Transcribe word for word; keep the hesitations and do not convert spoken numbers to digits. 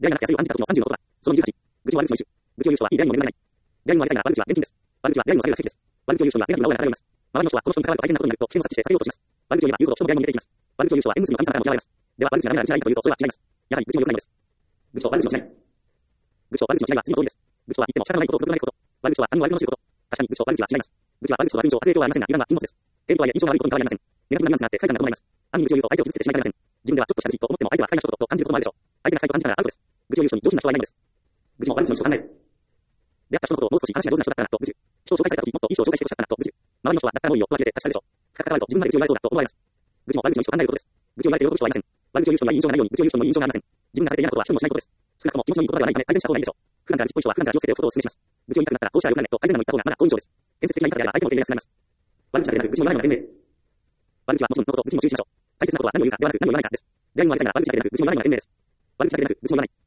出会いがなくて安いを感じた時のさんじゅうのことだ。そのにじゅうはち、愚痴の悪口の一種。愚痴を言う人は、いい出会いにも眠れない。出会いにもありたいなら悪口は現金です。悪口は出会いの下げが席です。悪口を言う人にはネガティブなオーラが漂います。周りの人はこの人に絡まると大変なことになると気を察知して避けようとします。悪口を言えば言うほど人の出会いも見えていきます。悪口を言う人は縁結びの神様からも嫌われます。では悪口が何なら道がいいかというとそれは違います。やはり愚痴を言わないのです。愚痴と悪口の違い。愚痴と悪口の違いは次の通りです。愚痴とは言っても仕方ないことをくどくないこと。悪口とは何も悪口のこと。確かに愚痴と悪口は違います。愚痴は悪口とは印象を与える影響はありませんが、油断は禁物です。影響とはいえ印象が悪いことに変わりありません。ネガティブなニュアンスがあって不快感が伴います。暗に愚痴を言うと相手を傷つけてしまいかねません。自分ではちょっとした愚痴と思っても相手は不快な一言と感じることもあるでしょう。相手が不快と感じたらアウトです。愚痴を言う人に上品な人はいないのです。愚痴も悪口の人を考える。出会った人のことをもう少し話が上手な人だったらと愚痴。人を紹介された時もっといい人を紹介してほしかったなと愚痴。周りの人はだったらもういいよとだけで立ち去るでしょう。深く関わると自分まで愚痴を言われそうだと思われます。愚痴も悪口の人を考えることです。愚痴を言われて喜ぶ人はいません。悪口を言う人にはいい印象がないように愚痴を言う人にもいい印象がありません。自分がされて嫌なことは人にもしないことです。少なくとも気持ちのいいことではないため改善した方がいいでしょう。普段から実行人は普段から気をつけておくことをお勧めします。愚痴を言いたくなったらこうしたらよくなるねと改善なのを言った方がまだ好印象です。建設的な言い方であれば相手も受け入れやすくなります。悪口だけでなく愚痴も言わないのが賢明。悪口はもちろんのこと愚痴も注意しましょう。大切なことは何を言うかではなく何を言わないかです。出会いにもありたいなら悪口だけでなく愚痴も言わないのが賢明です。悪口だけでなく愚痴も言わない。